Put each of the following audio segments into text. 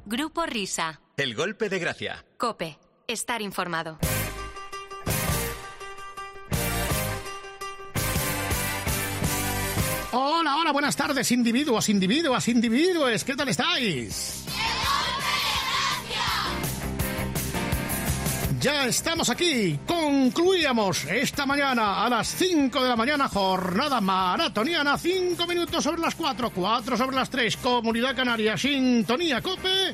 Grupo Risa. El golpe de gracia. COPE. Estar informado. Hola, hola, buenas tardes, individuos. ¿Qué tal estáis? Ya estamos aquí. Concluíamos esta mañana a las 5 de la mañana, jornada maratoniana, 5 minutos sobre las 4, 4 sobre las 3, Comunidad Canaria, sintonía COPE.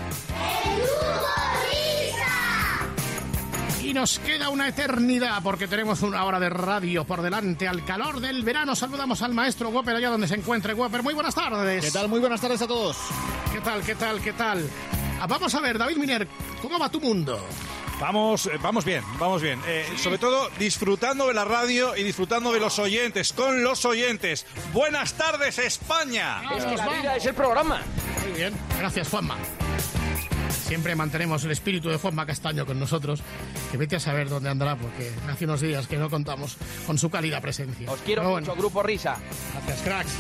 Y nos queda una eternidad porque tenemos una hora de radio por delante. Al calor del verano saludamos al maestro Whopper allá donde se encuentre. Whopper, muy buenas tardes. ¿Qué tal? Muy buenas tardes a todos. ¿Qué tal? Vamos a ver, David Miner, ¿cómo va tu mundo? Vamos bien. ¿Sí? Sobre todo disfrutando de la radio y disfrutando de los oyentes, con los oyentes. Buenas tardes, España. La vida es el programa. Muy bien, gracias, Juanma. Siempre mantenemos el espíritu de Juanma Castaño con nosotros, que vete a saber dónde andará, porque hace unos días que no contamos con su cálida presencia. Os quiero mucho, Grupo Risa. Gracias, cracks.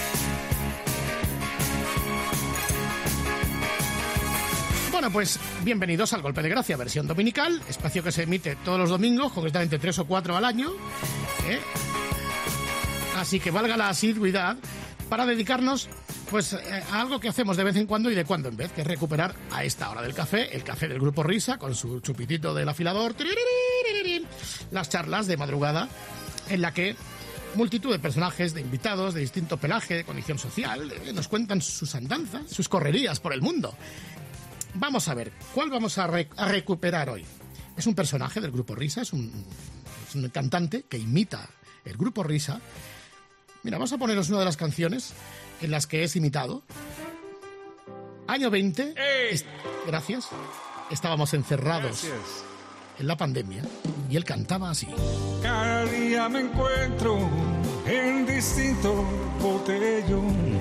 Bueno, pues bienvenidos al Golpe de Gracia, versión dominical, espacio que se emite todos los domingos, concretamente 3 o 4 al año, Así que valga la asiduidad para dedicarnos pues a algo que hacemos de vez en cuando y de cuando en vez, que es recuperar a esta hora del café, el café del Grupo Risa, con su chupitito del afilador, las charlas de madrugada, en la que multitud de personajes, de invitados, de distinto pelaje, de condición social, nos cuentan sus andanzas, sus correrías por el mundo. Vamos a ver, ¿cuál vamos a recuperar hoy? Es un personaje del Grupo Risa, es un cantante que imita el Grupo Risa. Mira, vamos a poneros una de las canciones en las que es imitado. Año 20. Gracias. Estábamos encerrados en la pandemia y él cantaba así. Cada día me encuentro en distinto botellón.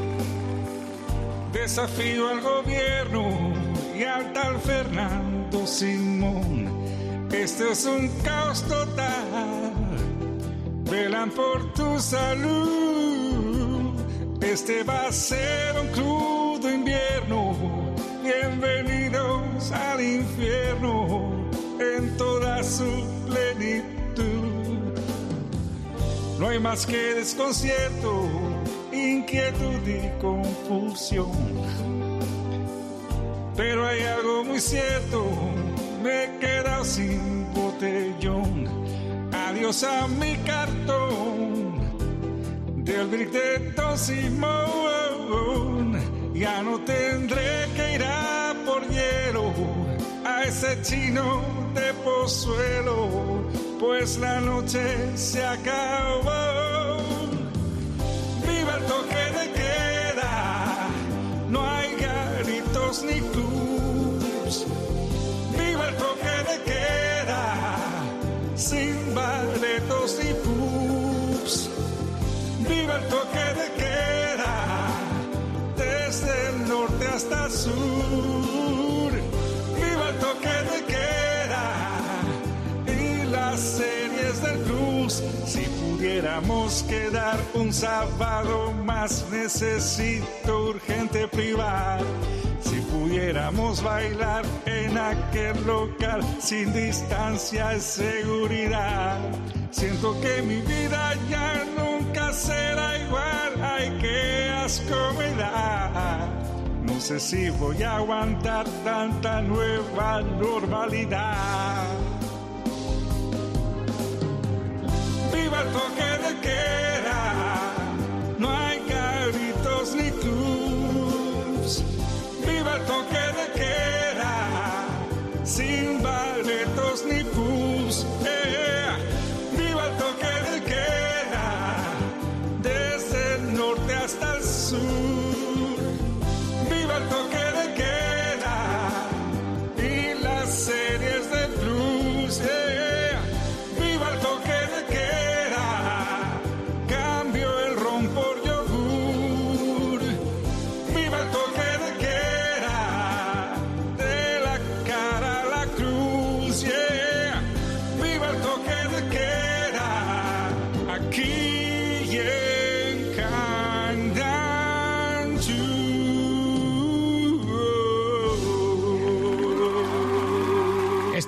Desafío al gobierno y al tal Fernando Simón. Este es un caos total. Velan por tu salud. Este va a ser un crudo invierno. Bienvenidos al infierno en toda su plenitud. No hay más que desconcierto, inquietud y confusión. Pero hay algo muy cierto, me he quedado sin botellón. Adiós a mi cartón del brick de Don Simón. Ya no tendré que ir a por hielo a ese chino de Pozuelo, pues la noche se acabó. Viva el toque de queda, no hay garitos ni clubs. Viva el toque de queda, sin baretos ni pubs. Viva el toque de queda, desde el norte hasta el sur. Viva el toque de queda y las series del blues. Si pudiéramos quedar un sábado más, necesito urgente privar. Si pudiéramos bailar en aquel local sin distancia y seguridad. Siento que mi vida ya nunca será igual. Ay, qué asco me da. No sé si voy a aguantar tanta nueva normalidad. Viva el toque de queda, no hay garitos ni clubs. Viva el toque de queda, sin baretos ni pubs. Viva el toque de queda, desde el norte hasta el sur. Viva el toque de queda y las series de blues. Viva el toque de queda, cambio el ron por yogur. Viva el toque de queda, de la cara a la cruz.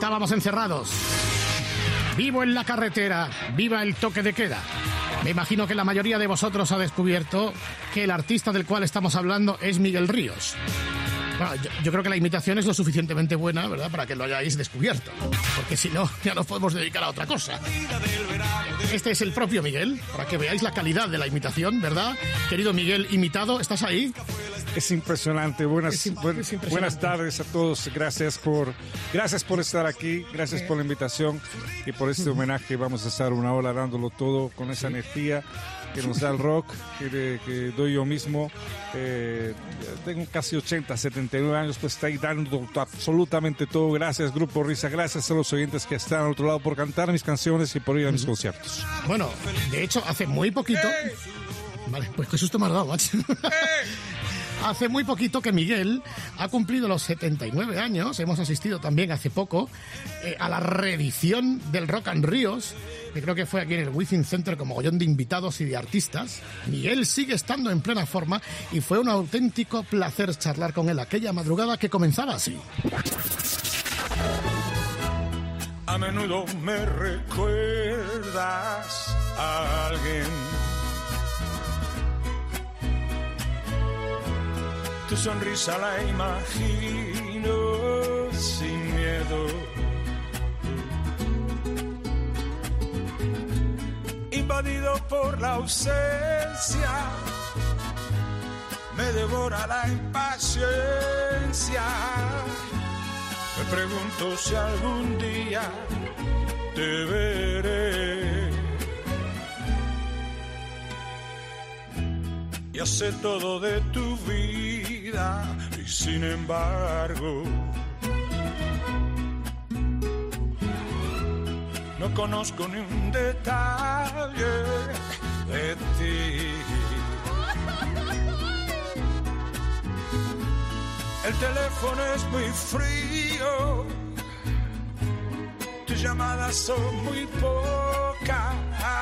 estábamos encerrados. Vivo en la carretera, viva el toque de queda. Me imagino que la mayoría de vosotros ha descubierto que el artista del cual estamos hablando es Miguel Ríos. Bueno, yo creo que la imitación es lo suficientemente buena, ¿verdad?, para que lo hayáis descubierto. Porque si no, ya nos podemos dedicar a otra cosa. Este es el propio Miguel, para que veáis la calidad de la imitación, ¿verdad? Querido Miguel imitado, ¿estás ahí? Es impresionante. Buenas tardes a todos. Gracias por estar aquí. Gracias por la invitación y por este homenaje. Vamos a estar una hora dándolo todo con esa energía que nos da el rock, que doy yo mismo. Tengo casi 80, 79 años, pues está ahí dando absolutamente todo. Gracias, Grupo Risa. Gracias a los oyentes que están al otro lado por cantar mis canciones y por ir a mis conciertos. Bueno, de hecho, hace muy poquito... Vale, pues qué susto me has dado, macho. Hace muy poquito que Miguel ha cumplido los 79 años. Hemos asistido también hace poco a la reedición del Rock and Ríos, que creo que fue aquí en el Within Center con mogollón de invitados y de artistas. Miguel sigue estando en plena forma y fue un auténtico placer charlar con él aquella madrugada que comenzaba así. A menudo me recuerdas a alguien. Tu sonrisa la imagino sin miedo. Invadido por la ausencia, me devora la impaciencia. Me pregunto si algún día te veré. Ya sé todo de tu vida y sin embargo no conozco ni un detalle de ti. El teléfono es muy frío, tus llamadas son muy pocas.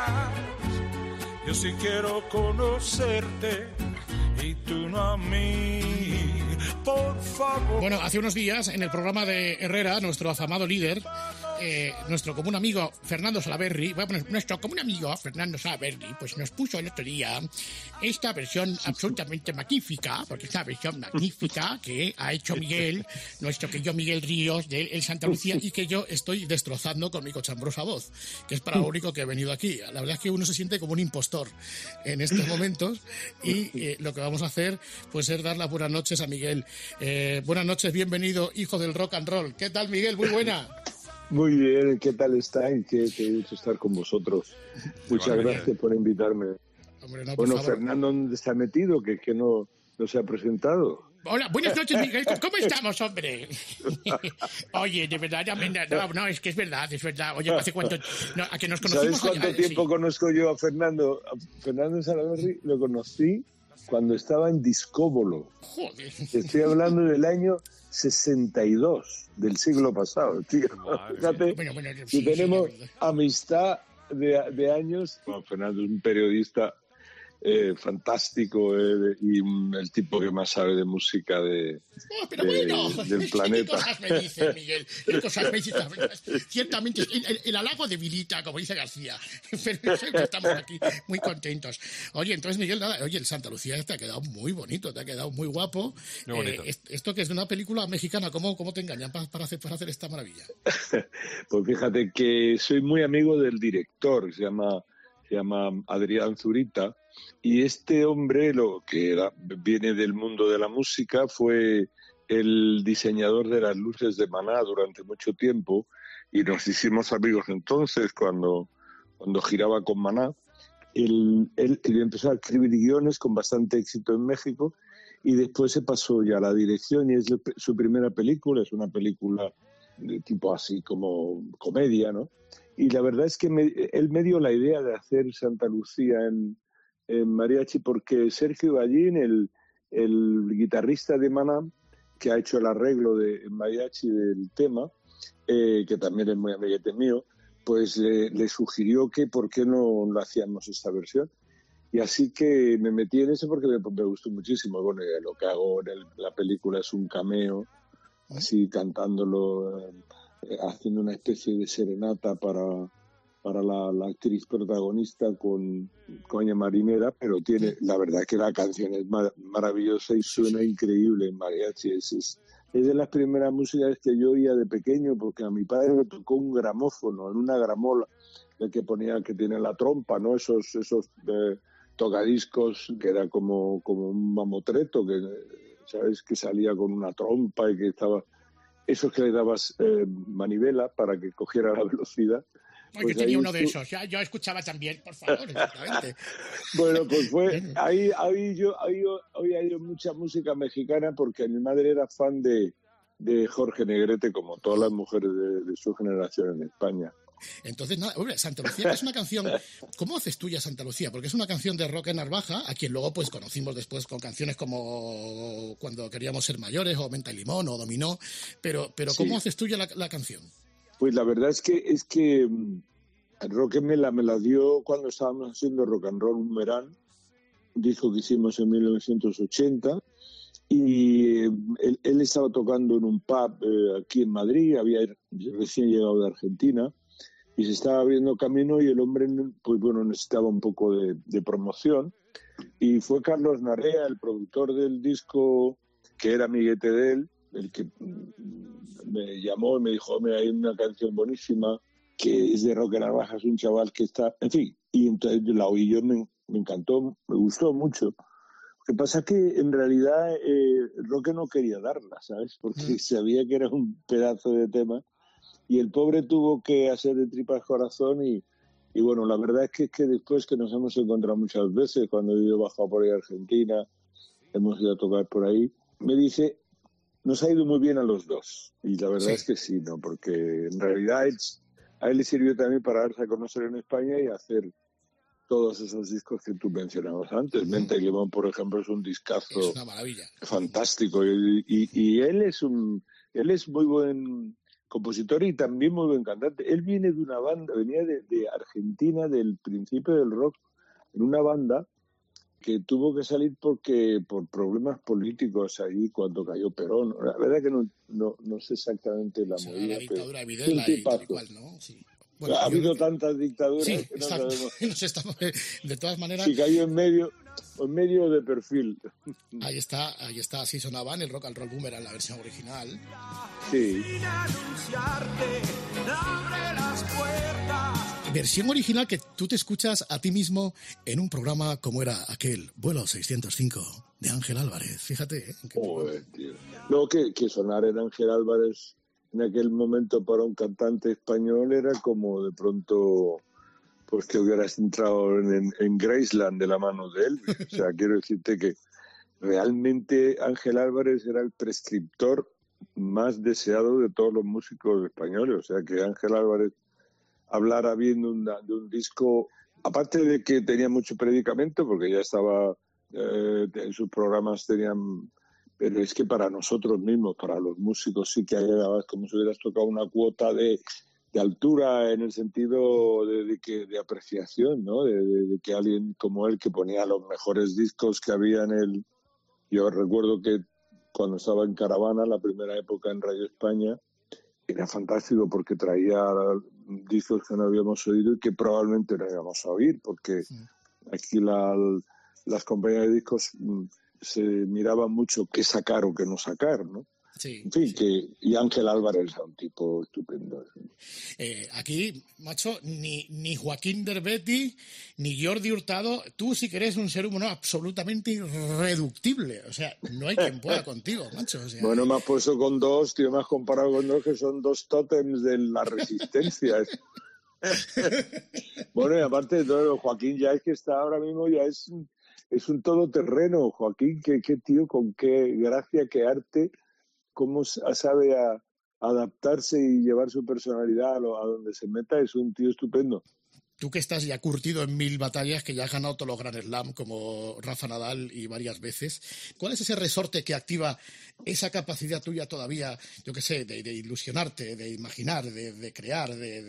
Yo sí quiero conocerte y tú no a mí, por favor. Bueno, hace unos días en el programa de Herrera, nuestro afamado líder, nuestro común amigo Fernando Salaverry, voy a poner nuestro común amigo Fernando Salaverry, pues nos puso el otro día esta versión absolutamente magnífica, porque es una versión magnífica que ha hecho Miguel, nuestro querido Miguel Ríos de El Santa Lucía, y que yo estoy destrozando con mi cochambrosa voz, que es para lo único que he venido aquí. La verdad es que uno se siente como un impostor en estos momentos y lo que vamos a hacer pues es dar las buenas noches a Miguel. Buenas noches, bienvenido, hijo del rock and roll. ¿Qué tal, Miguel? Muy buena. Muy bien, ¿qué tal estáis? Qué gusto estar con vosotros. Muchas gracias por invitarme. Hombre, no, bueno, por favor. Fernando, ¿dónde está metido? Que no se ha presentado. Hola, buenas noches, Miguel. ¿Cómo estamos, hombre? Oye, de verdad, no, es que es verdad. Oye, ¿hace cuánto? No, a que nos conocimos. ¿Sabes cuánto tiempo conozco yo a Fernando? A Fernando Salaverry lo conocí cuando estaba en Discóbolo. Joder. Estoy hablando del año 62 del siglo pasado, tío. Fíjate, Bueno, si sí, tenemos sí, amistad de años. Bueno, Fernando es un periodista fantástico y el tipo que más sabe de música del planeta. ¿Qué cosas me dice, Miguel? ¿Qué cosas me dice? Ciertamente, el halago debilita, como dice García. Pero estamos aquí muy contentos. Oye, entonces, Miguel, nada, el Santa Lucía te ha quedado muy bonito, te ha quedado muy guapo. Muy bonito. Esto que es de una película mexicana, ¿cómo te engañan para hacer esta maravilla? Pues fíjate que soy muy amigo del director, se llama Adrián Zurita, y este hombre, viene del mundo de la música, fue el diseñador de las luces de Maná durante mucho tiempo, y nos hicimos amigos entonces cuando giraba con Maná. Él empezó a escribir guiones con bastante éxito en México, y después se pasó ya a la dirección, y es su primera película, es una película de tipo así como comedia, ¿no? Y la verdad es que él me dio la idea de hacer Santa Lucía en mariachi, porque Sergio Ballín, el guitarrista de Maná, que ha hecho el arreglo de mariachi del tema, que también es muy amiguete mío, pues le sugirió que por qué no hacíamos esta versión. Y así que me metí en eso porque me gustó muchísimo. Bueno, lo que hago en la película es un cameo, así cantándolo haciendo una especie de serenata para la actriz protagonista con Coña Marinera, pero la verdad que la canción es maravillosa y suena increíble en mariachi. Es de las primeras músicas que yo oía de pequeño, porque a mi padre le tocó un gramófono, en una gramola, el que ponía, que tiene la trompa, ¿no? Esos tocadiscos que era como un mamotreto, que sabes que salía con una trompa y que estaba... Esos que le dabas manivela para que cogiera la velocidad. Pues yo tenía uno de esos, yo escuchaba también, por favor, exactamente. Bueno, pues ahí oía yo mucha música mexicana, porque mi madre era fan de Jorge Negrete, como todas las mujeres de su generación en España. Entonces, nada, hombre, Santa Lucía es una canción... ¿Cómo haces tuya Santa Lucía? Porque es una canción de Roque Narvaja, a quien luego pues conocimos después con canciones como Cuando queríamos ser mayores, o Menta y Limón, o Dominó, pero ¿cómo haces tuya la canción? Pues la verdad es que Roque me la dio cuando estábamos haciendo Rock and Roll un verano, un disco que hicimos en 1980, y él estaba tocando en un pub aquí en Madrid, había recién llegado de Argentina, y se estaba abriendo camino, y el hombre, pues bueno, necesitaba un poco de promoción, y fue Carlos Narea, el productor del disco, que era amiguete de él, el que me llamó y me dijo: mira, hay una canción buenísima que es de Roque Narvaja, es un chaval que está... En fin, y entonces la oí yo, me encantó, me gustó mucho. Lo que pasa es que en realidad Roque no quería darla, ¿sabes? Porque sabía que era un pedazo de tema, y el pobre tuvo que hacer de tripas corazón, y bueno, la verdad es que después, que nos hemos encontrado muchas veces, cuando yo he bajado por ahí a Argentina, hemos ido a tocar por ahí, me dice: nos ha ido muy bien a los dos. Y la verdad es que sí, ¿no? Porque en realidad a él le sirvió también para darse a conocer en España y hacer todos esos discos que tú mencionabas antes. Menta y Limón, por ejemplo, es un discazo. Es una maravilla. Fantástico. Y él es muy buen compositor y también muy buen cantante. Él viene de una banda, venía de Argentina, del principio del rock, en una banda que tuvo que salir por problemas políticos ahí cuando cayó Perón. La verdad que no sé exactamente la movida. La dictadura de Videla y tal y cual, ¿no? Sí. Bueno, ha habido tantas dictaduras, sí, que no sabemos. De todas maneras... Si cayó en medio de perfil. Ahí está, así sonaba en el Rock and Roll Boomerang, la versión original. Sí. Versión original que tú te escuchas a ti mismo en un programa como era aquel Vuelo 605 de Ángel Álvarez. Fíjate, ¿eh? Joder, tío. No, que sonar en Ángel Álvarez en aquel momento para un cantante español era como de pronto, pues que hubieras entrado en Graceland de la mano de él. O sea, quiero decirte que realmente Ángel Álvarez era el prescriptor más deseado de todos los músicos españoles. O sea, que Ángel Álvarez hablara bien de un disco, aparte de que tenía mucho predicamento, porque ya estaba, en sus programas tenían... Pero es que para nosotros mismos, para los músicos, sí que llegabas como si hubieras tocado una cuota de altura, en el sentido de apreciación, ¿no? De que alguien como él, que ponía los mejores discos que había en el... Yo recuerdo que cuando estaba en Caravana, la primera época en Radio España, era fantástico porque traía discos que no habíamos oído y que probablemente no íbamos a oír, porque aquí las compañías de discos se miraba mucho qué sacar o qué no sacar, ¿no? Sí, en fin, y Ángel Álvarez era un tipo estupendo. Aquí, macho, ni Joaquín Derbetti, ni Jordi Hurtado, tú sí que eres un ser humano absolutamente irreductible. O sea, no hay quien pueda contigo, macho. O sea, bueno, me has puesto con dos, tío, me has comparado con dos que son dos tótems de la resistencia. Bueno, y aparte de todo, Joaquín ya es que está ahora mismo, ya es un todoterreno. Joaquín, qué tío, con qué gracia, qué arte, cómo sabe adaptarse y llevar su personalidad a donde se meta. Es un tío estupendo. Tú que estás ya curtido en 1000 batallas, que ya has ganado todos los Grand Slam como Rafa Nadal y varias veces, ¿cuál es ese resorte que activa esa capacidad tuya todavía, yo qué sé, de ilusionarte, de imaginar, de crear,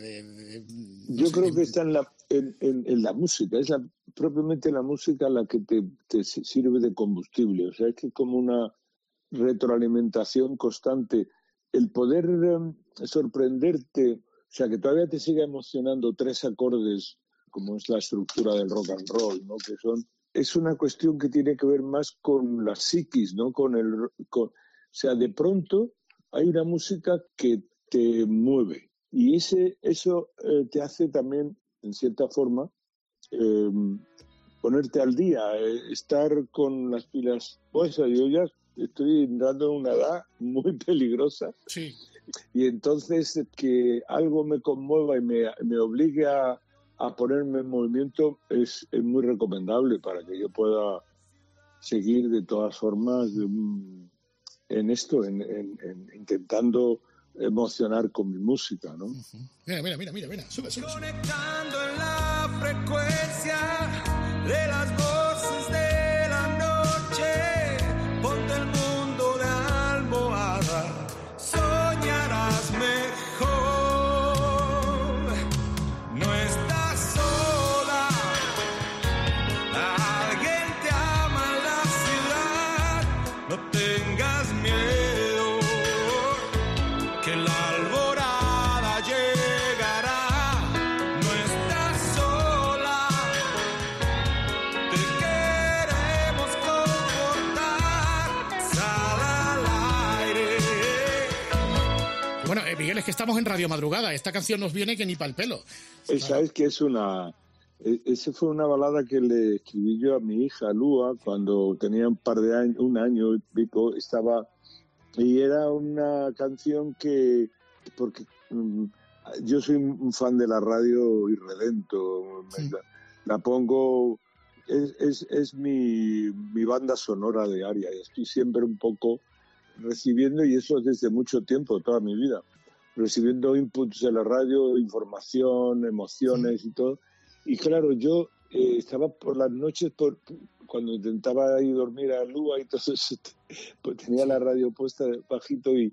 yo creo que está en la música, es propiamente la música la que te sirve de combustible. O sea, es que como una retroalimentación constante el poder sorprenderte, o sea, que todavía te siga emocionando 3 acordes, como es la estructura del rock and roll, ¿no? Que es una cuestión que tiene que ver más con la psiquis, ¿no? O sea, de pronto hay una música que te mueve y eso te hace también, en cierta forma, ponerte al día, estar con las pilas puestas. Yo ya estoy entrando en una edad muy peligrosa. Sí. Y entonces que algo me conmueva y me obligue a ponerme en movimiento es muy recomendable para que yo pueda seguir de todas formas en esto, en intentando emocionar con mi música, ¿no? Mira, sube. Conectando en la frecuencia de las voces de la noche, ponte el mundo de almohada, soñarás mejor. No estás sola, alguien te ama en la ciudad, no tengas miedo, que la alborada llegará. No estás sola, te queremos confortar, sal al aire. Bueno, Miguel, es que estamos en Radio Madrugada. Esta canción nos viene que ni pa'l pelo. ¿Sabes qué es esa fue una balada que le escribí yo a mi hija Lua cuando tenía un año y pico, y era una canción porque yo soy un fan de la radio irredento, la pongo, es mi banda sonora diaria, y estoy siempre un poco recibiendo, y eso desde mucho tiempo, toda mi vida, recibiendo inputs de la radio, información, emociones y todo. Y claro, yo estaba por las noches, cuando intentaba ir a dormir a Lua, y entonces pues tenía la radio puesta bajito y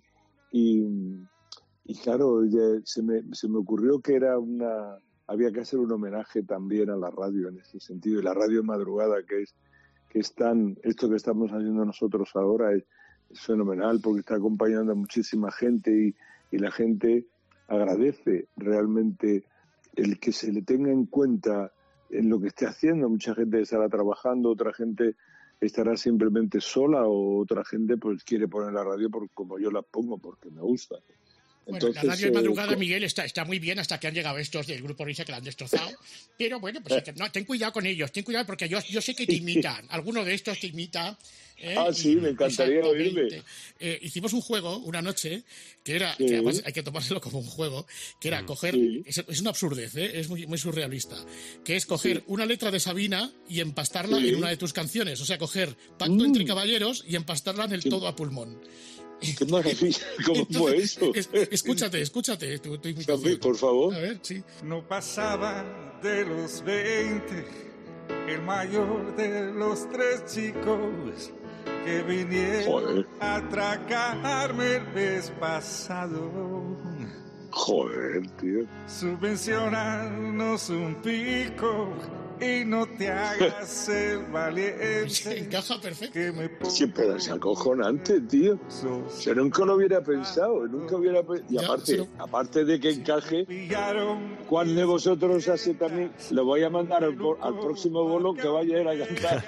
claro, se me ocurrió que había que hacer un homenaje también a la radio en ese sentido. Y la radio de madrugada, que es esto que estamos haciendo nosotros ahora es fenomenal, porque está acompañando a muchísima gente y la gente agradece realmente el que se le tenga en cuenta en lo que esté haciendo. Mucha gente estará trabajando, otra gente estará simplemente sola, o otra gente pues quiere poner la radio como yo la pongo, porque me gusta. Bueno, entonces, la radio de madrugada, Miguel, está muy bien hasta que han llegado estos del Grupo Risa que la han destrozado. Pero bueno, pues no, ten cuidado con ellos, ten cuidado, porque yo sé que te imitan. Alguno de estos te imita. Sí, me encantaría oírme. Hicimos un juego una noche que era, que además hay que tomárselo como un juego, que era coger, es una absurdez, es muy, muy surrealista, que es coger una letra de Sabina y empastarla en una de tus canciones. O sea, coger Pacto entre Caballeros y empastarla en el Todo a Pulmón. ¡Qué maravilla! ¿Cómo fue eso? Escúchate tu imitación. Por favor. A ver, sí. No pasaba de los 20, el mayor de los 3 chicos que vinieron a atracarme el mes pasado. Joder, tío. Subvencionarnos un pico y no te hagas el valiente. Encaja perfecto. Sí, pero es acojonante, tío. O sea, nunca lo hubiera pensado, Y aparte de que encaje, ¿cuál de vosotros hace también? Lo voy a mandar al próximo bolo que vaya a ir a cantar.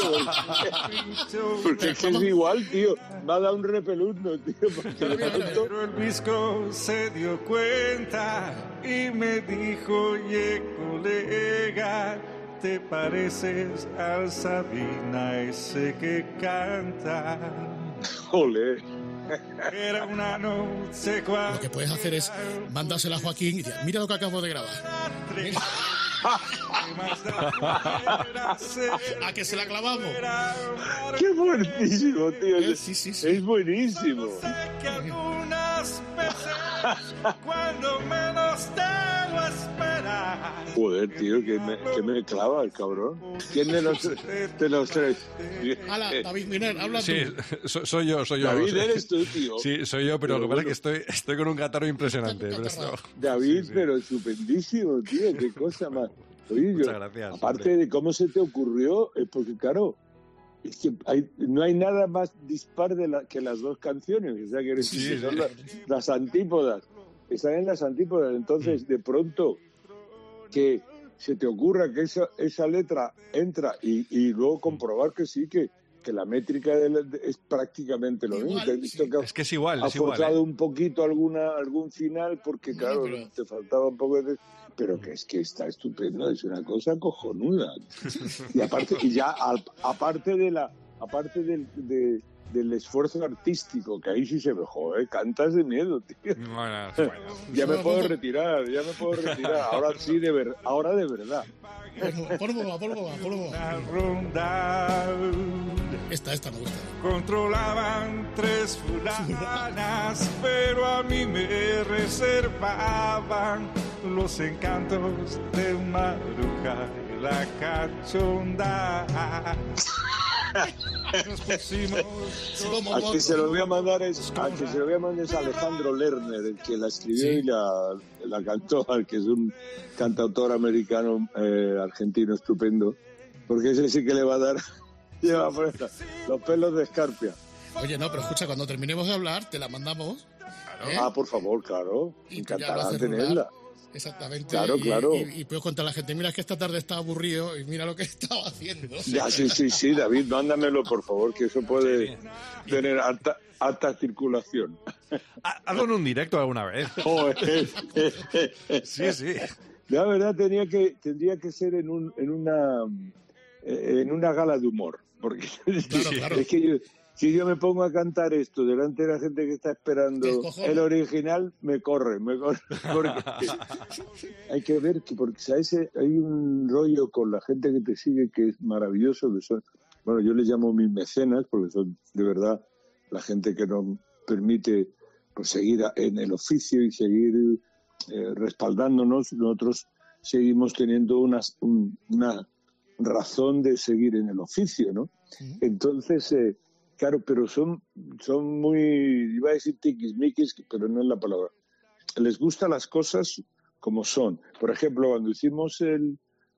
Porque es que es igual, tío. Me ha dado un repeluzno, tío. Pero el visco se dio cuenta y me dijo, oye, colega, te pareces al Sabina ese que canta. Olé. Era una noche cuando... Lo que puedes hacer es mandársela a Joaquín y decir, mira lo que acabo de grabar. ¿A que se la clavamos? ¡Qué buenísimo, tío! Sí. Es buenísimo. Cuando menos te lo esperas. Joder, tío, que me clava el cabrón. ¿Quién de los tres? Hala, David Miner, habla tú. Sí, soy yo. David, eres tú, tío. Sí, soy yo, pero lo que pasa es que estoy con un catarro impresionante. David, pero estupendísimo, tío, qué cosa más. Oye, muchas gracias. Aparte de cómo se te ocurrió, es porque, claro, Es que no hay nada más dispar que las dos canciones, o sea, que son las antípodas, están en las antípodas. Entonces, de pronto, que se te ocurra que esa letra entra y luego comprobar que sí, que la métrica es prácticamente lo mismo. Es que es igual. Ha forzado un poquito algún final porque, claro, te faltaba un poco de... Pero que es que está estupendo, es una cosa cojonuda. Y aparte del esfuerzo artístico, que ahí sí se me jode, cantas de miedo, tío. Bueno. Ya me puedo retirar. Ahora sí, ahora de verdad. Por boba. Esta me gusta. Controlaban 3 fulanas, pero a mí me reservaban los encantos de Maruja y la cachonda. Nos pusimos... A que se lo voy a mandar es Alejandro Lerner, el que la escribió y la cantó, al que es un cantautor americano argentino estupendo, porque ese sí que le va a dar los pelos de escarpia. Oye, no, pero escucha, cuando terminemos de hablar, te la mandamos. Ah, por favor, claro. Encantada de tenerla. Exactamente. Claro. Y puedo contar a la gente, mira, es que esta tarde estaba aburrido y mira lo que estaba haciendo. Ya, sí, David, mándamelo, por favor, que eso puede tener alta circulación. Hazlo en un directo alguna vez. Sí. La verdad, tendría que ser en una gala de humor, porque Claro. es que si yo me pongo a cantar esto delante de la gente que está esperando el original, me corre, porque hay que ver porque ¿sabes? Hay un rollo con la gente que te sigue que es maravilloso, que son, bueno, yo les llamo mis mecenas, porque son de verdad la gente que nos permite pues, seguir en el oficio y seguir respaldándonos. Nosotros seguimos teniendo una razón de seguir en el oficio, ¿no? Uh-huh. Entonces, claro, pero son muy, iba a decir tiquismiquis, pero no es la palabra. Les gustan las cosas como son. Por ejemplo, cuando hicimos el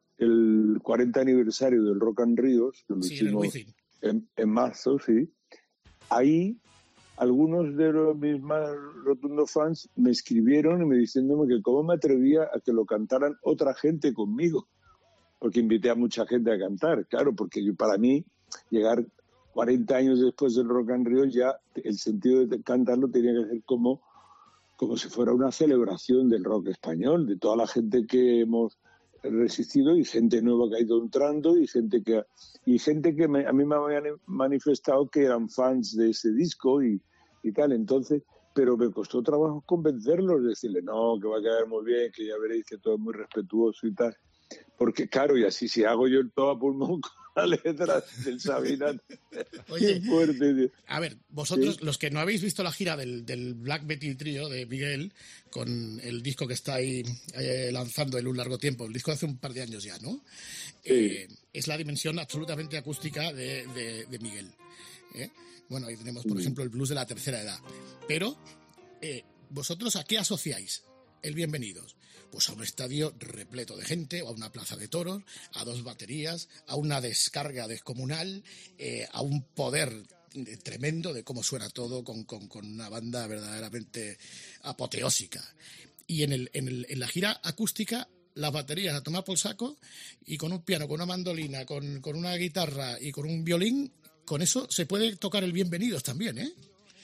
40 aniversario del Rock and Ríos, que lo hicimos en marzo, sí, ahí algunos de mis más rotundos fans me escribieron y me diciéndome que cómo me atrevía a que lo cantaran otra gente conmigo, porque invité a mucha gente a cantar, claro, porque para mí llegar 40 años después del Rock and Ríos ya el sentido de cantarlo tenía que ser como si fuera una celebración del rock español, de toda la gente que hemos resistido y gente nueva que ha ido entrando y gente que a mí me habían manifestado que eran fans de ese disco y tal. Entonces, pero me costó trabajo convencerlos, decirle no, que va a quedar muy bien, que ya veréis que todo es muy respetuoso y tal. Porque claro, y así si hago yo el todo a pulmón con la letra del Sabina. Oye, qué fuerte, tío. A ver, vosotros, ¿sí? Los que no habéis visto la gira del Black Betty Trio de Miguel, con el disco que está ahí lanzando en un largo tiempo, el disco de hace un par de años ya, ¿no? Sí. Es la dimensión absolutamente acústica de Miguel. Bueno, ahí tenemos, por ejemplo, el blues de la tercera edad. Pero, ¿vosotros a qué asociáis el Bienvenidos? Pues a un estadio repleto de gente, o a una plaza de toros, a 2 baterías, a una descarga descomunal, a un poder tremendo de cómo suena todo con una banda verdaderamente apoteósica. Y en la gira acústica, las baterías a tomar por saco, y con un piano, con una mandolina, con una guitarra y con un violín, con eso se puede tocar el Bienvenidos también, ¿eh?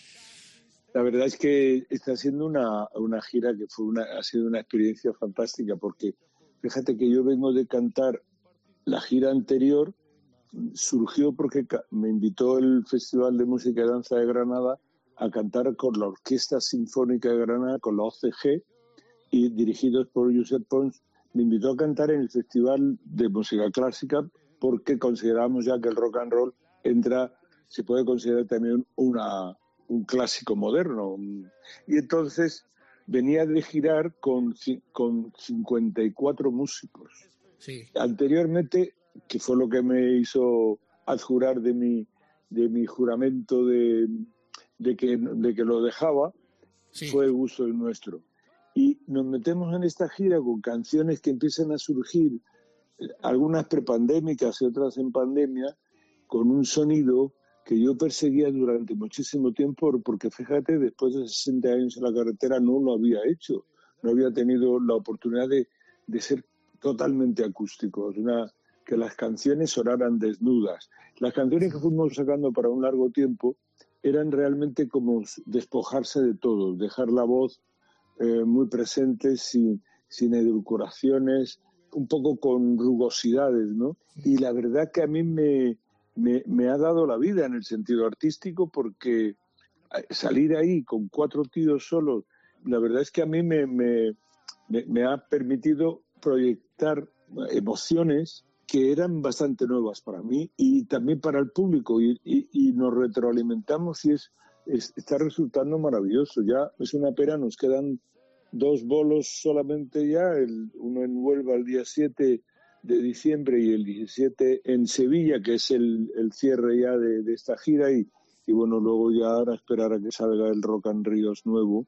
La verdad es que está siendo una gira que ha sido una experiencia fantástica, porque fíjate que yo vengo de cantar la gira anterior, surgió porque me invitó el Festival de Música y Danza de Granada a cantar con la Orquesta Sinfónica de Granada, con la OCG, y dirigidos por Josep Pons, me invitó a cantar en el Festival de Música Clásica, porque consideramos ya que el rock and roll se puede considerar también un clásico moderno. Y entonces venía de girar con 54 músicos. Sí. Anteriormente, que fue lo que me hizo adjurar de mi juramento de que lo dejaba, sí, fue el gusto del nuestro. Y nos metemos en esta gira con canciones que empiezan a surgir, algunas prepandémicas y otras en pandemia, con un sonido que yo perseguía durante muchísimo tiempo, porque fíjate, después de 60 años en la carretera no lo había hecho, no había tenido la oportunidad de ser totalmente acústicos, que las canciones sonaran desnudas. Las canciones que fuimos sacando para un largo tiempo eran realmente como despojarse de todo, dejar la voz muy presente, sin edulcoraciones, un poco con rugosidades, ¿no? Y la verdad que a mí me ha dado la vida en el sentido artístico, porque salir ahí con 4 tíos solos, la verdad es que a mí me ha permitido proyectar emociones que eran bastante nuevas para mí y también para el público, y nos retroalimentamos y está resultando maravilloso. Ya es una pena, nos quedan 2 bolos solamente ya, uno en Huelva el día 7 de diciembre y el 17 en Sevilla, que es el cierre ya de esta gira, y bueno, luego ya ahora esperar a que salga el Rock and Ríos nuevo,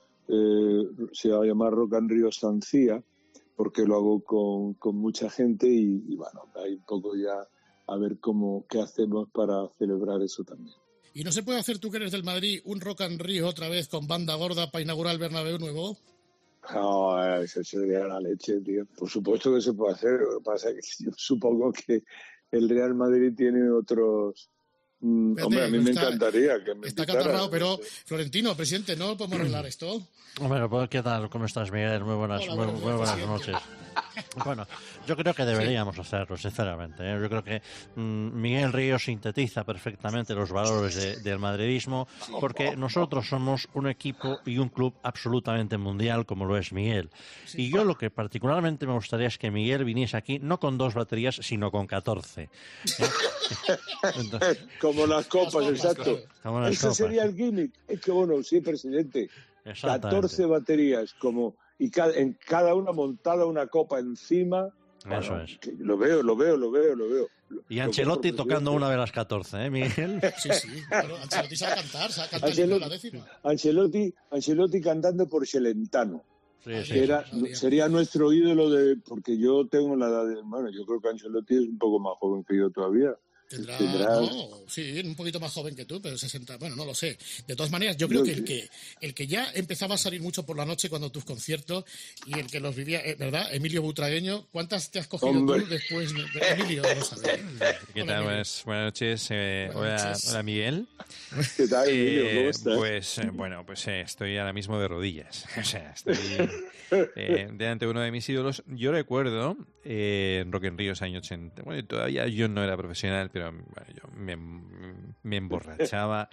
se va a llamar Rock and Ríos Sancía, porque lo hago con mucha gente y bueno, hay un poco ya a ver qué hacemos para celebrar eso también. ¿Y no se puede hacer, tú que eres del Madrid, un Rock and Río otra vez con banda gorda para inaugurar el Bernabéu nuevo? No, eso sería la leche, tío. Por supuesto que se puede hacer. Lo que pasa es que yo supongo que el Real Madrid tiene otros... hombre, a mí me encantaría que me está invitaran. catarrado, pero Florentino, presidente, ¿no podemos arreglar esto? Bueno, pues ¿qué tal? ¿Cómo estás, Miguel? Muy buenas noches. Bueno, yo creo que deberíamos hacerlo, sinceramente. Yo creo que Miguel Ríos sintetiza perfectamente los valores del madridismo, porque nosotros somos un equipo y un club absolutamente mundial, como lo es Miguel. Y yo lo que particularmente me gustaría es que Miguel viniese aquí no con 2 baterías, sino con 14. Entonces, como las copas, exacto. Ese sería el gimmick. Es que bueno, sí, presidente. 14 baterías, y en cada una montada una copa encima. Eso es. Lo veo. Y Ancelotti tocando una de las 14, ¿eh, Miguel? Sí, pero Ancelotti sabe cantar la décima. Ancelotti cantando por Celentano. Sí. Sería nuestro ídolo, porque yo tengo la edad de... Bueno, yo creo que Ancelotti es un poco más joven que yo todavía. Tendrá... No, sí, un poquito más joven que tú, pero 60... Bueno, no lo sé. De todas maneras, yo creo que el que ya empezaba a salir mucho por la noche cuando tus conciertos y el que los vivía, ¿verdad? Emilio Butragueño, ¿cuántas te has cogido tú después? Emilio, vamos a ver. ¿Qué tal? Buenas noches. Hola, Miguel. ¿Qué tal, Emilio? ¿Cómo estás? Pues estoy ahora mismo de rodillas. O sea, estoy delante de uno de mis ídolos. Yo recuerdo en Rock and Ríos años 80. Bueno, todavía yo no era profesional, pero bueno, yo me emborrachaba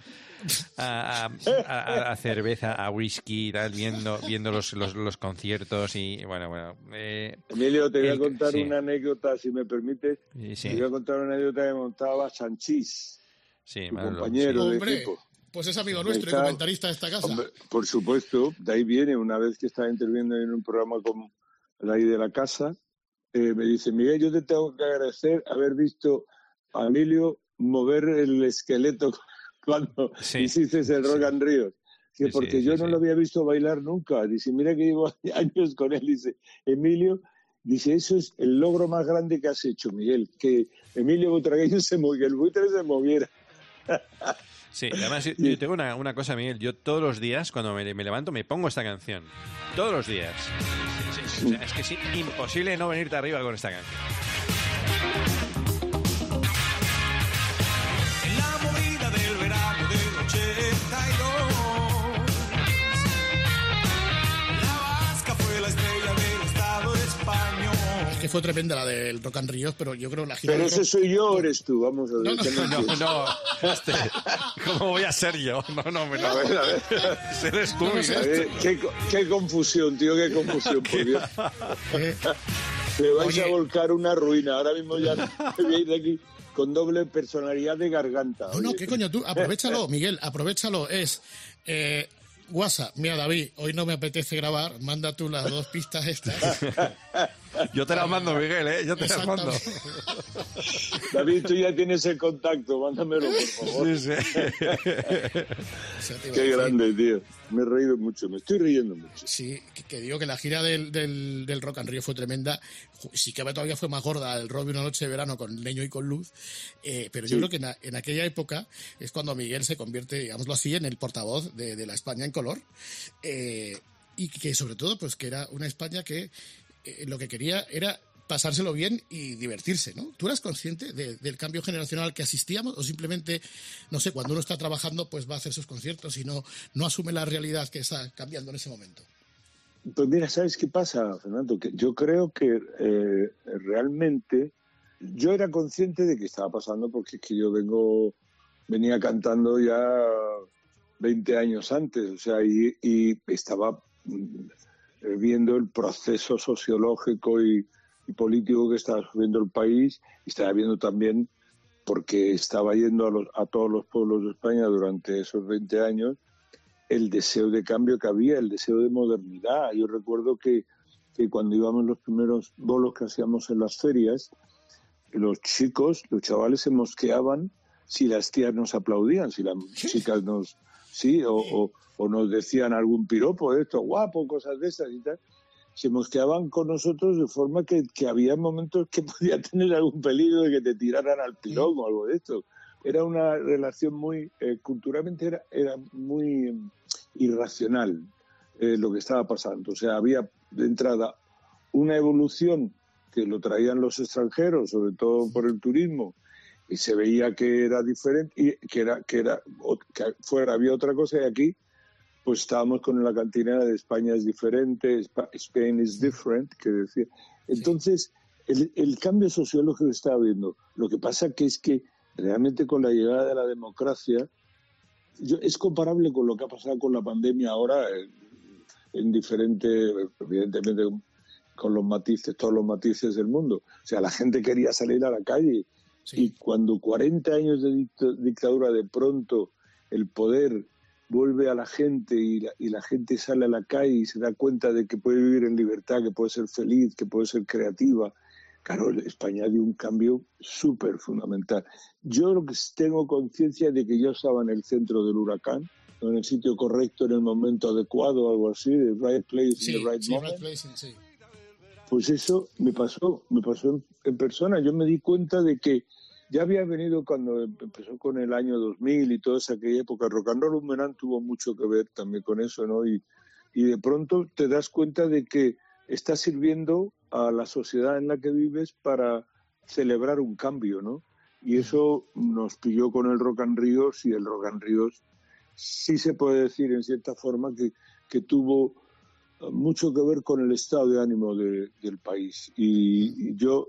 a cerveza, a whisky y tal, viendo los conciertos y bueno. Emilio, te voy a contar una anécdota, si me permites. Sí. Te voy a contar una anécdota que montaba Sanchís, tu compañero de equipo. Pues es amigo nuestro y comentarista de esta casa. Hombre, por supuesto, de ahí viene. Una vez que estaba interviniendo en un programa con de ahí de la casa, me dice: Miguel, yo te tengo que agradecer haber visto a Emilio mover el esqueleto cuando hiciste el Rock and Ríos. Porque yo no lo había visto bailar nunca. Dice, mira que llevo años con él. Dice, Emilio, dice, eso es el logro más grande que has hecho, Miguel, que Emilio Butragueño que el buitre se moviera. Sí, además yo tengo una cosa, Miguel. Yo todos los días, cuando me levanto, me pongo esta canción. Todos los días. Sí. O sea, es que es imposible no venirte arriba con esta canción. En la movida del verano del 82, la Vasca fue la estrella del Estado español. Es que fue tremenda la del Rock and Ríos, pero yo creo la gira... Pero ese soy yo, eres tú, vamos a ver. No. ¿Cómo voy a ser yo? No. A ver. Eres tú. Qué confusión, tío, qué confusión, por Dios. Te vais a volcar una ruina. Ahora mismo ya me voy a ir de aquí con doble personalidad de garganta. No, ¿qué coño? Tú, aprovechalo, Miguel, aprovechalo. Es... WhatsApp, mira, David, hoy no me apetece grabar, manda tú las 2 pistas estas. Yo te las mando, Miguel, yo te las mando. David, tú ya tienes el contacto, mándamelo, por favor. Sí. Eso te iba a Qué decir. grande, tío. Me he reído mucho, me estoy riendo mucho. Sí, que digo que la gira del Rock and Rio fue tremenda. Sí que todavía fue más gorda el Rock de una noche de verano con leño y con luz. Pero yo creo que en aquella época es cuando Miguel se convierte, digámoslo así, en el portavoz de la España en color. Y que sobre todo, pues que era una España que lo que quería era pasárselo bien y divertirse, ¿no? ¿Tú eras consciente del cambio generacional al que asistíamos o simplemente, no sé, cuando uno está trabajando pues va a hacer sus conciertos y no asume la realidad que está cambiando en ese momento? Pues mira, ¿sabes qué pasa, Fernando? Que yo creo que realmente yo era consciente de que estaba pasando porque es que yo venía cantando ya 20 años antes, o sea, y estaba viendo el proceso sociológico y político que estaba sufriendo el país, y estaba viendo también, porque estaba yendo a todos los pueblos de España durante esos 20 años, el deseo de cambio que había, el deseo de modernidad. Yo recuerdo que cuando íbamos los primeros bolos que hacíamos en las ferias, los chavales se mosqueaban si las tías nos aplaudían, si las chicas nos... Sí, o nos decían algún piropo, esto, guapo, cosas de esas y tal. Se mosqueaban con nosotros de forma que había momentos que podía tener algún peligro de que te tiraran al pilón o algo de esto. Era una relación muy, culturalmente era muy irracional lo que estaba pasando. O sea, había de entrada una evolución que lo traían los extranjeros, sobre todo por el turismo, y se veía que era diferente, y había otra cosa, y aquí pues estábamos con la cantinera de España es diferente, Spain is different, que decía. Entonces, el cambio sociológico que estaba viendo. Lo que pasa que es que realmente con la llegada de la democracia, es comparable con lo que ha pasado con la pandemia ahora, en diferente, evidentemente con los matices, todos los matices del mundo. O sea, la gente quería salir a la calle, y cuando 40 años de dictadura, de pronto el poder vuelve a la gente y la gente sale a la calle y se da cuenta de que puede vivir en libertad, que puede ser feliz, que puede ser creativa. Claro, España dio un cambio súper fundamental. Yo lo que tengo conciencia de que yo estaba en el centro del huracán, en el sitio correcto, en el momento adecuado, algo así, the right place in the right moment. Pues eso me pasó en persona. Yo me di cuenta de que ya había venido cuando empezó con el año 2000 y toda aquella época. El rock and roll Boomerang tuvo mucho que ver también con eso, ¿no? Y de pronto te das cuenta de que estás sirviendo a la sociedad en la que vives para celebrar un cambio, ¿no? Y eso nos pilló con el Rock and Ríos, y el Rock and Ríos sí se puede decir en cierta forma que tuvo mucho que ver con el estado de ánimo del país, y yo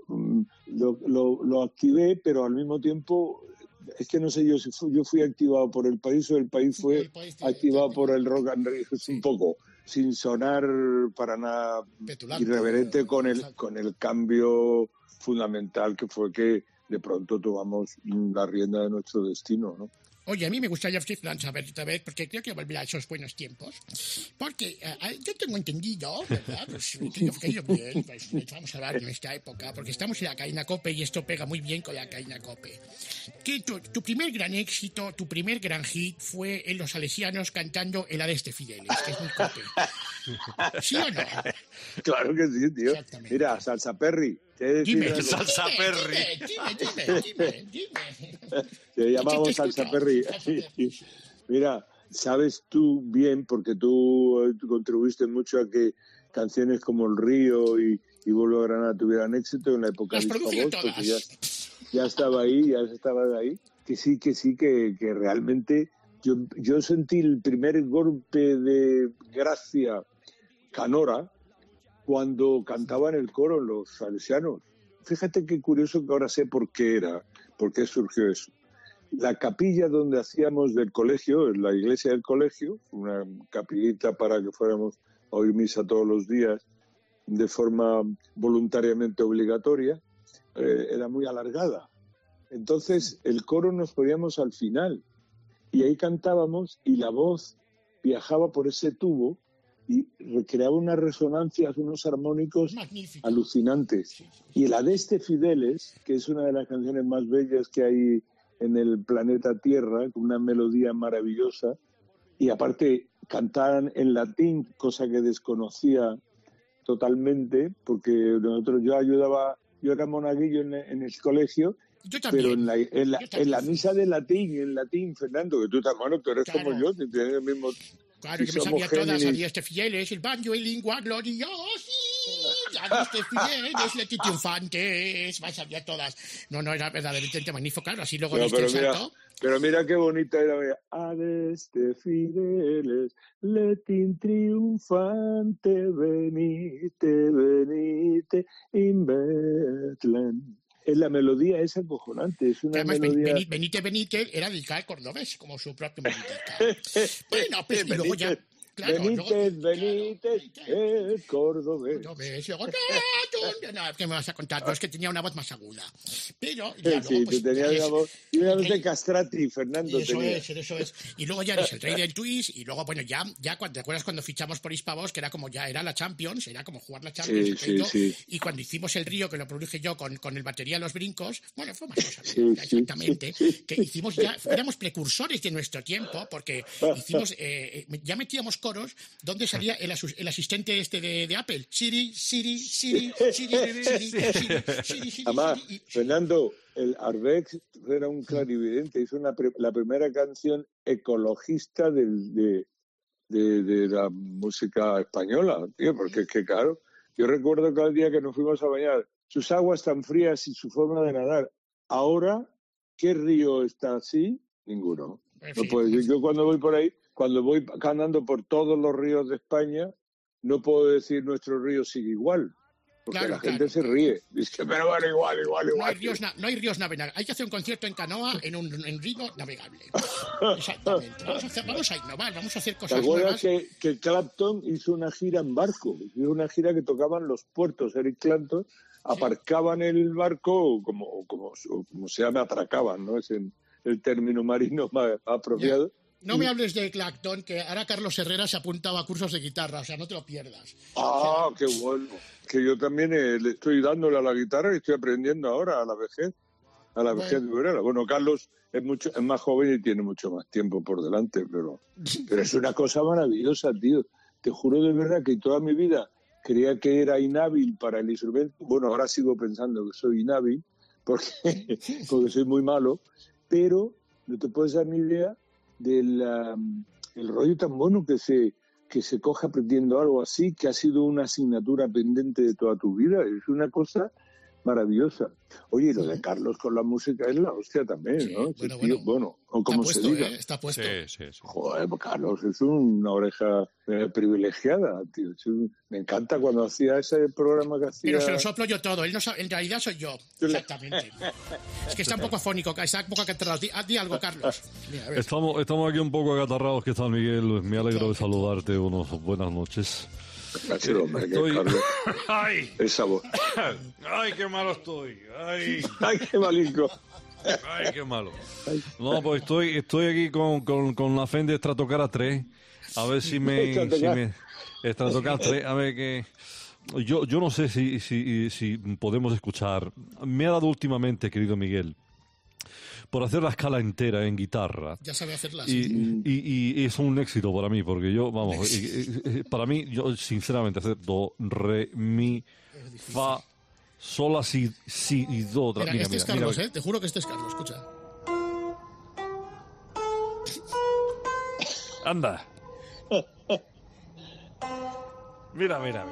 lo activé, pero al mismo tiempo es que no sé yo si yo fui activado por el país o el país fue activado por el Rock and Rio, un poco, sin sonar para nada petulante, irreverente con el cambio fundamental que fue que de pronto tomamos la rienda de nuestro destino, ¿no? Oye, a mí me gustaría saber, porque creo que volverá a esos buenos tiempos. Porque yo tengo entendido, ¿verdad? Pues tengo que ir bien, pues vamos a hablar de esta época, porque estamos en la cadena COPE y esto pega muy bien con la cadena COPE. Que tu primer gran éxito, tu primer gran hit fue en Los Salesianos cantando El Adeste Fideles, que es muy COPE. ¿Sí o no? Claro que sí, tío. Mira, Salsa Perry. Dime, Salsa Perry. Dime. Te llamamos Salsa Perry. Mira, sabes tú bien, porque tú contribuiste mucho a que canciones como El Río y Vuelvo a Granada tuvieran éxito en la época de Disco porque ya estaba ahí, que sí, que realmente yo sentí el primer golpe de gracia canora cuando cantaba en el coro en Los Salesianos. Fíjate qué curioso que ahora sé por qué surgió eso. La capilla donde hacíamos del colegio, la iglesia del colegio, una capillita para que fuéramos a oír misa todos los días de forma voluntariamente obligatoria, era muy alargada. Entonces el coro nos poníamos al final y ahí cantábamos y la voz viajaba por ese tubo y recreaba unas resonancias, unos armónicos magníficos, alucinantes. Y el Adeste Fideles, que es una de las canciones más bellas que hay en el planeta Tierra, con una melodía maravillosa, y aparte cantaban en latín, cosa que desconocía totalmente, porque yo era monaguillo en el colegio. Yo también. Pero en la misa de latín, Fernando, que tú eres claro. como yo, tienes el mismo... Claro, yo me sabía todas, sabía este fieles, el banjo, el lingua gloriosi, este fieles, leti triunfantes, sabía todas. No, era verdaderamente magnífico, claro, así luego diste el salto. Pero mira qué bonita era, adeste fideles, letin triunfante, venite, in Betlem. La melodía es acojonante, es una además, melodía... Benite era dedicada al cordobés, como su propio Benite. Bueno, pues, y luego ya... Claro, Benítez, el cordobés. ¿Qué me vas a contar? Es que tenía una voz más aguda. Pero ya luego, sí, pues, tenía una voz de castrati, Fernando. Eso es. Y luego ya eres el rey del twist. Y luego, bueno, ya ¿te acuerdas cuando fichamos por Hispavox? Que era como ya era la Champions, era como jugar la Champions. Sí. Y cuando hicimos el río, que lo produje yo con el batería Los Brincos, bueno, fue más cosa. Exactamente. Que hicimos ya, éramos precursores de nuestro tiempo, porque hicimos, ya metíamos coros donde salía el asistente de Apple. Siri. Además, Fernando, el Arbex era un clarividente, hizo la primera canción ecologista de la música española, tío, porque es que claro, yo recuerdo cada día que nos fuimos a bañar, sus aguas tan frías y su forma de nadar. Ahora, ¿qué río está así? Ninguno. No puedo. Yo cuando voy por ahí, cuando voy andando por todos los ríos de España, no puedo decir nuestro río sigue igual. Porque la gente se ríe. Dice, pero bueno, igual. No hay ríos navegables. Hay que hacer un concierto en canoa en un río navegable. Exactamente. Vamos a innovar, vamos a hacer cosas nuevas. ¿Te acuerdas que Clapton hizo una gira en barco? Hizo una gira que tocaban los puertos, Eric Clapton, aparcaban el barco, como se llama, atracaban, ¿no? Es el término marino más apropiado. Ya. No me hables de Clapton, que ahora Carlos Herrera se apuntaba a cursos de guitarra, o sea, no te lo pierdas. Qué bueno. Que yo también le estoy dándole a la guitarra y estoy aprendiendo ahora a la vejez de Herrera. Bueno, Carlos es más joven y tiene mucho más tiempo por delante, pero es una cosa maravillosa, tío. Te juro de verdad que toda mi vida creía que era inhábil para el instrumento. Bueno, ahora sigo pensando que soy inhábil porque soy muy malo, pero no te puedes dar ni idea del el rollo tan bueno que se coge aprendiendo algo así, que ha sido una asignatura pendiente de toda tu vida. Es una cosa maravillosa. Oye, lo de Carlos con la música es la hostia también, ¿no? Bueno, o como se diga. Está puesto. Sí. Joder, pues Carlos es una oreja privilegiada, tío. Me encanta cuando hacía ese programa que hacía... Pero se lo soplo yo todo. Él no sabe, en realidad soy yo. Exactamente. Es que está un poco afónico, está un poco acatarrado. Di algo, Carlos. Mira, estamos aquí un poco acatarrados. ¿Qué tal, Miguel? Me alegro de saludarte. Buenas noches. Gracias, hombre, Carlos. ¡Ay! Esa voz. ¡Ay, qué malo estoy! ¡Ay! ¡Ay, qué maligno! ¡Ay, qué malo! No, pues estoy aquí con la Fender Stratocaster 3. A ver si me Stratocaster 3, a ver que... Yo no sé si podemos escuchar. Me ha dado últimamente, querido Miguel, por hacer la escala entera en guitarra. Ya sabe hacerla. Y es un éxito para mí, porque para mí, yo sinceramente hacer do, re, mi, fa, sol, la, si y do. Mira, este es Carlos, te juro que este es Carlos, escucha. Anda. Mira.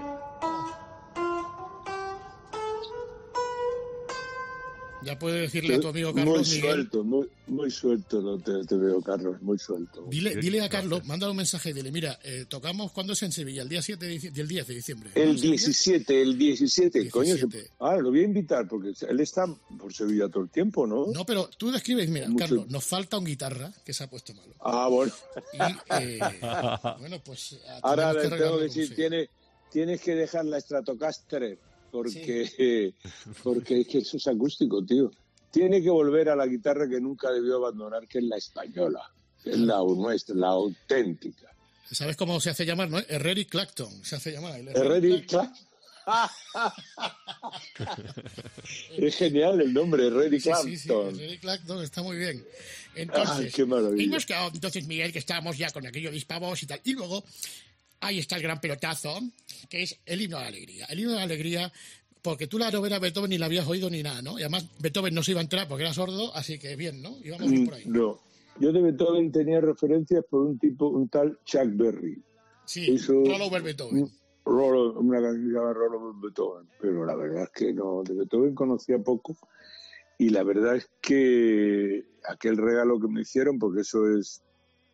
Ya puede decirle a tu amigo Carlos, muy suelto, Miguel. Muy suelto te veo, Carlos, muy suelto. Dile a Carlos, mándale un mensaje y dile, mira, tocamos, ¿cuándo es en Sevilla? El día 7 del 10 de diciembre. El 17, coño. Lo voy a invitar, porque él está por Sevilla todo el tiempo, ¿no? No, pero tú describes, mira, Carlos, nos falta un guitarra que se ha puesto malo. Bueno. Y, bueno, pues... Ahora le tengo que decir, tienes que dejar la Stratocaster, porque es que eso es acústico, tío. Tiene que volver a la guitarra que nunca debió abandonar, que es la española, que es la nuestra, la auténtica. ¿Sabes cómo se hace llamar, no? Herrera y Clapton se hace llamar. Herrera y Clapton. Es genial el nombre, Reddy Clapton. Sí, Reddy Clapton está muy bien. Entonces, qué maravilla. Hemos quedado entonces, Miguel, que estábamos ya con aquello de hispavos y tal. Y luego, ahí está el gran pelotazo, que es el himno de la alegría. El himno de la alegría, porque tú la novela Beethoven ni la habías oído ni nada, ¿no? Y además Beethoven no se iba a entrar porque era sordo, así que bien, ¿no? Íbamos bien por ahí. No, yo de Beethoven tenía referencias por un tal Chuck Berry. Sí, Roll Over Beethoven. Una canción que se llama Roll Over Beethoven, pero la verdad es que no, de Beethoven conocía poco y la verdad es que aquel regalo que me hicieron, porque eso es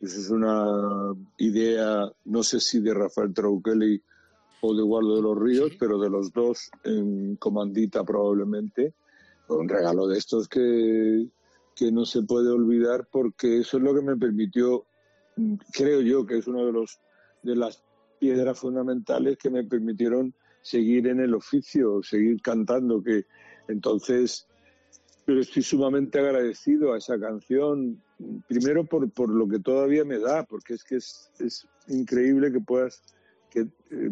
una idea, no sé si de Rafael Traukeli o de Eduardo de los Ríos, sí, pero de los dos en comandita probablemente, fue un regalo de estos que no se puede olvidar, porque eso es lo que me permitió, creo yo que es uno de las piedras fundamentales que me permitieron seguir en el oficio, seguir cantando, que entonces, pero estoy sumamente agradecido a esa canción, primero por lo que todavía me da, porque es que es increíble que puedas, que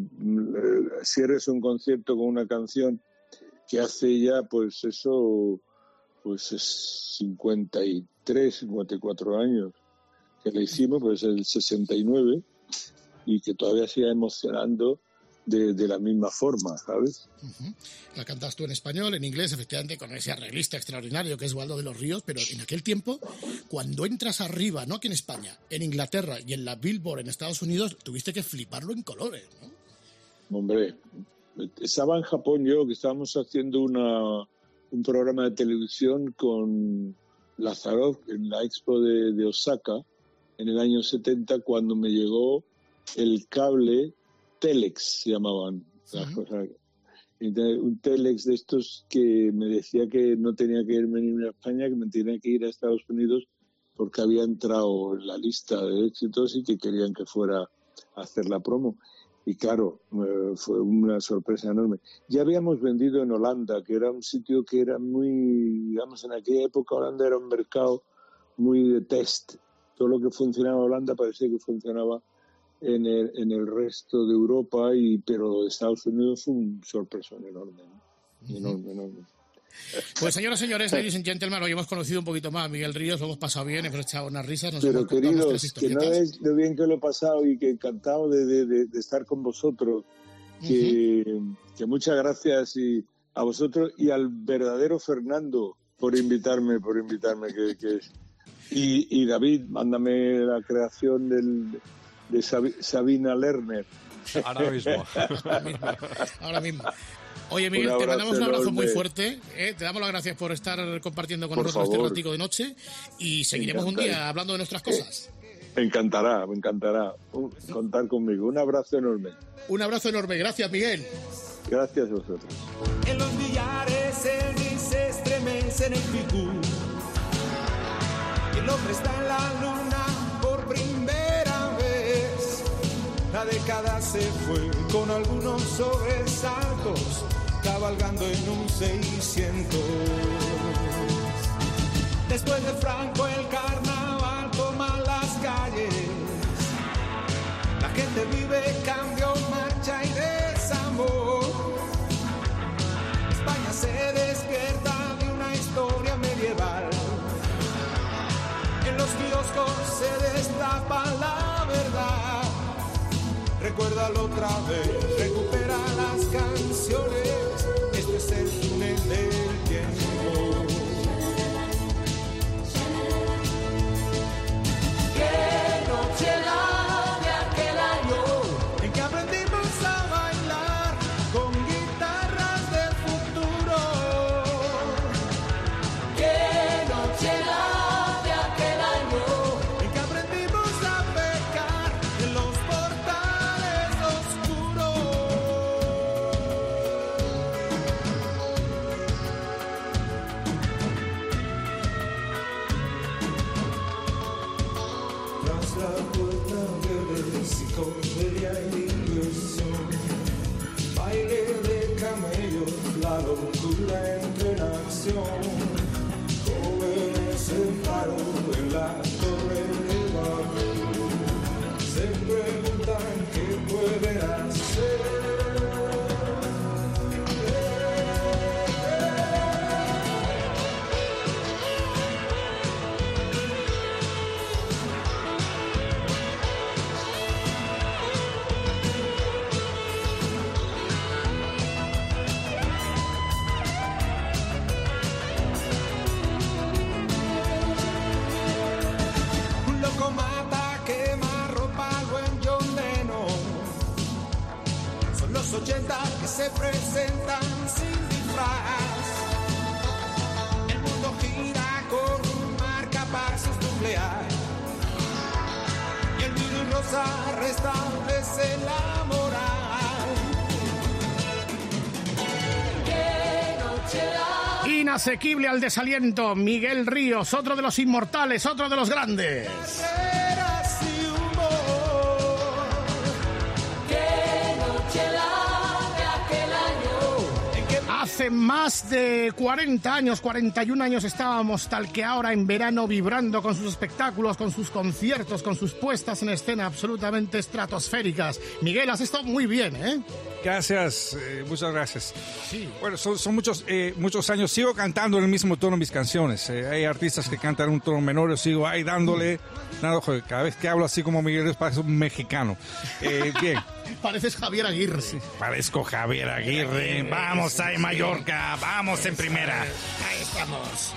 cierres un concierto con una canción que hace ya, pues eso, pues es 53, 54 años que la hicimos, pues el 69, y que todavía siga emocionando de la misma forma, ¿sabes? Uh-huh. La cantas tú en español, en inglés, efectivamente, con ese arreglista extraordinario que es Eduardo de los Ríos, pero en aquel tiempo, cuando entras arriba, no aquí en España, en Inglaterra y en la Billboard en Estados Unidos, tuviste que fliparlo en colores, ¿no? Hombre, estaba en Japón yo, que estábamos haciendo un programa de televisión con Lazarov en la Expo de Osaka, en el año 70, cuando me llegó el cable Telex, se llamaban las cosas. Un Telex de estos que me decía que no tenía que irme ni a España, que me tenía que ir a Estados Unidos porque había entrado en la lista de éxitos y que querían que fuera a hacer la promo. Y claro, fue una sorpresa enorme. Ya habíamos vendido en Holanda, que era un sitio que era muy, digamos, en aquella época Holanda era un mercado muy de test. Todo lo que funcionaba en Holanda parecía que funcionaba en el resto de Europa, pero de Estados Unidos fue un sorpresón enorme, ¿no? Enorme. Pues señoras y señores, ladies and gentlemen, hoy hemos conocido un poquito más a Miguel Ríos, lo hemos pasado bien, hemos echado unas risas, nos pero hemos contado queridos, nuestras que no es lo bien que lo he pasado y que encantado de estar con vosotros, que muchas gracias a vosotros y al verdadero Fernando por invitarme y David, mándame la creación de Sabina Lerner. Ahora mismo. Oye, Miguel, te mandamos un abrazo muy fuerte. Te damos las gracias por estar compartiendo con nosotros este ratico de noche y seguiremos un día hablando de nuestras cosas. Me encantará contar conmigo. Un abrazo enorme. Un abrazo enorme. Gracias, Miguel. Gracias a vosotros. En los billares el gris se estremece en el figú. El hombre está en la luna por primera vez. La década se fue con algunos sobresaltos, cabalgando en un 600. Después de Franco el carnaval toma las calles. La gente vive cambio, marcha y desamor. España se despierta de una historia medieval. En los kioscos se destapa la verdad. Recuérdalo otra vez, recupera las canciones. Este es el túnel del tiempo. ¡Qué noche la de aquel año en que aprendimos a bailar con guitarras del futuro! ¡Qué noche la de aquel año en que aprendimos a pecar en los portales oscuros! Tras la puerta verde, psicodelia y ilusión, baile de camellos, la locura entra en acción. Jóvenes se paró en la torre de Babel, se preguntan qué pueden hacer. 80 que se presentan sin disfraz. El mundo gira con un marcapasos nuclear. Y el vino y rosa restablece la moral. ¡Qué noche la... Inasequible al desaliento, Miguel Ríos, otro de los inmortales, otro de los grandes. Hace más de 40 años, 41 años estábamos tal que ahora en verano vibrando con sus espectáculos, con sus conciertos, con sus puestas en escena absolutamente estratosféricas. Miguel, has estado muy bien, ¿eh? Gracias, muchas gracias. Sí. Bueno, son muchos años. Sigo cantando en el mismo tono mis canciones. Hay artistas que cantan un tono menor, yo sigo ahí dándole. Joder, cada vez que hablo así como Miguel parece un mexicano. Bien. Pareces Javier Aguirre. Sí, parezco Javier Aguirre. Vamos a Mallorca, vamos en primera. Ahí estamos.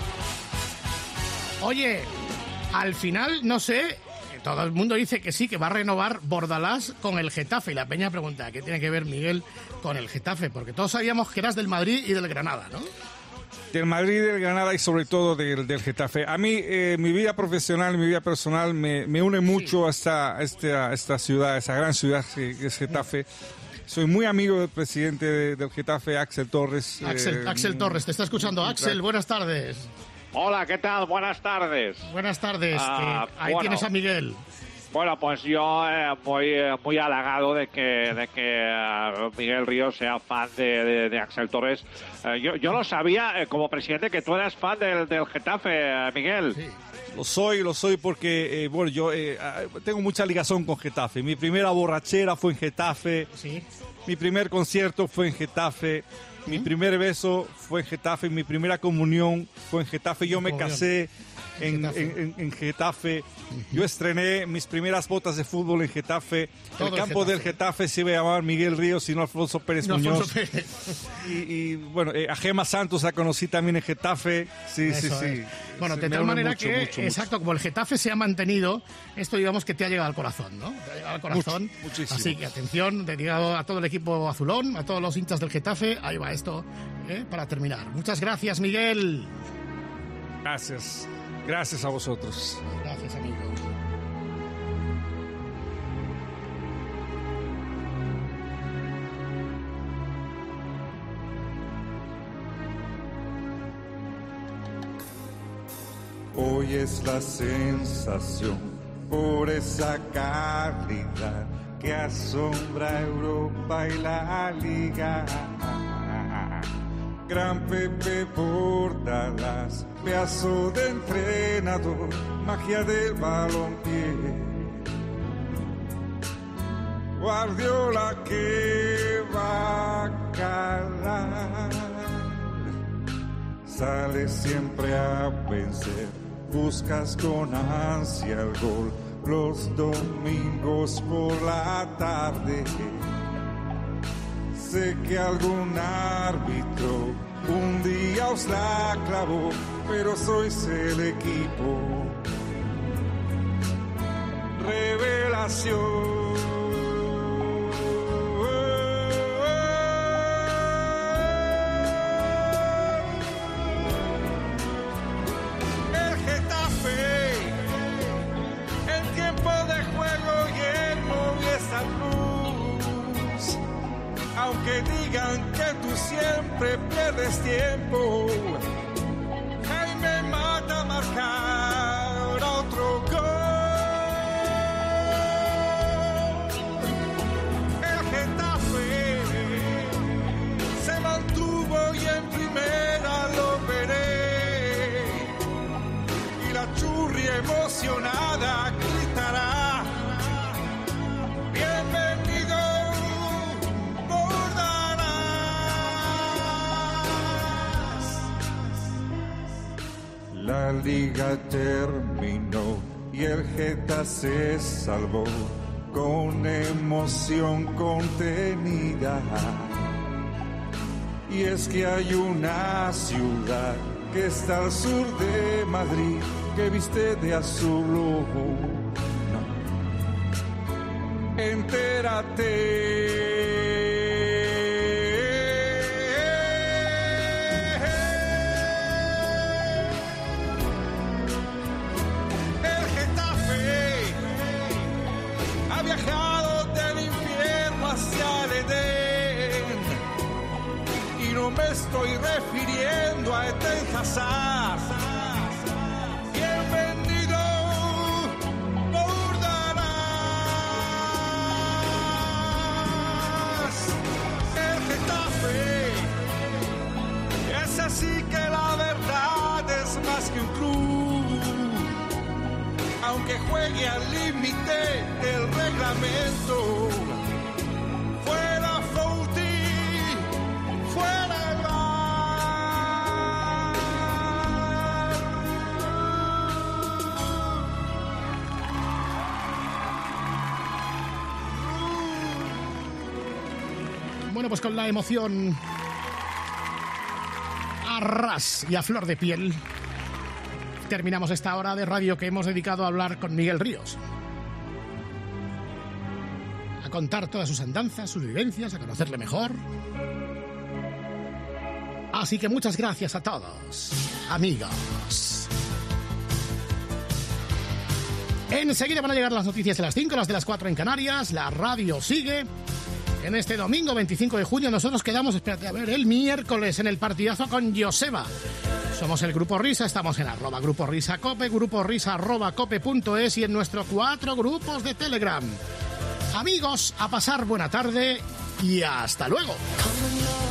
Oye, al final, no sé, todo el mundo dice que sí, que va a renovar Bordalás con el Getafe. Y la peña pregunta, ¿qué tiene que ver Miguel con el Getafe? Porque todos sabíamos que eras del Madrid y del Granada, ¿no? Del Madrid, del Granada y sobre todo del Getafe. A mí, mi vida profesional, mi vida personal me une mucho a esta ciudad, esa gran ciudad que es Getafe. Soy muy amigo del presidente del Getafe, Axel Torres. Axel Torres, te está escuchando. Axel, buenas tardes. Hola, ¿qué tal? Buenas tardes. Buenas tardes. Ahí bueno, tienes a Miguel. Bueno, pues yo muy halagado de que Miguel Ríos sea fan de Axel Torres. Yo no sabía, como presidente, que tú eras fan del Getafe, Miguel. Sí. Lo soy porque, bueno, yo tengo mucha ligación con Getafe. Mi primera borrachera fue en Getafe. Sí. Mi primer concierto fue en Getafe. Mi primer beso fue en Getafe. Mi primera comunión fue en Getafe. Yo me casé en Getafe. Yo estrené mis primeras botas de fútbol en Getafe. El campo del Getafe se iba a llamar Miguel Ríos y no Alfonso Pérez Muñoz. Y bueno, a Gema Santos la conocí también en Getafe. Sí. Bueno, de tal manera que, exacto, como el Getafe se ha mantenido, esto digamos que te ha llegado al corazón, ¿no? Te ha llegado al corazón. Muchísimo. Así que atención, dedicado a todo el equipo azulón, a todos los hinchas del Getafe. Ahí va esto, para terminar. Muchas gracias, Miguel. Gracias a vosotros. Gracias, amigo. Hoy es la sensación por esa calidad que asombra Europa y la Liga. Gran Pepe Bordalás, pedazo de entrenador, magia del balompié. Guardiola que va a calar, sale siempre a vencer, buscas con ansia el gol los domingos por la tarde. Sé que algún árbitro un día os la clavó, pero sois el equipo. Revelación. El Getafe, en tiempo de juego y en Movistar Plus. Aunque digan que tú siempre pierdes tiempo, Jaime Mata marcar otro gol. El Getafe se mantuvo y en primera lo veré. Y la Churri emocionada gritará: bienvenido. La liga terminó y el Geta se salvó con emoción contenida. Y es que hay una ciudad que está al sur de Madrid que viste de azul ojo. Entérate. me estoy refiriendo a Eden Hazard. Bien vendido Bordalás. El Getafe es así que la verdad es más que un club, aunque juegue al límite del reglamento. Fuera Fouti, fuera el Bueno, pues con la emoción a ras y a flor de piel, terminamos esta hora de radio que hemos dedicado a hablar con Miguel Ríos. A contar todas sus andanzas, sus vivencias, a conocerle mejor. Así que muchas gracias a todos, amigos. Enseguida van a llegar las noticias de las 5, las de las 4 en Canarias. La radio sigue. En este domingo 25 de junio nosotros quedamos, espérate, a ver, el miércoles en el partidazo con Joseba. Somos el Grupo Risa, estamos en @Grupo Risa Cope, Grupo Risa @cope.es y en nuestros 4 grupos de Telegram. Amigos, a pasar buena tarde y hasta luego.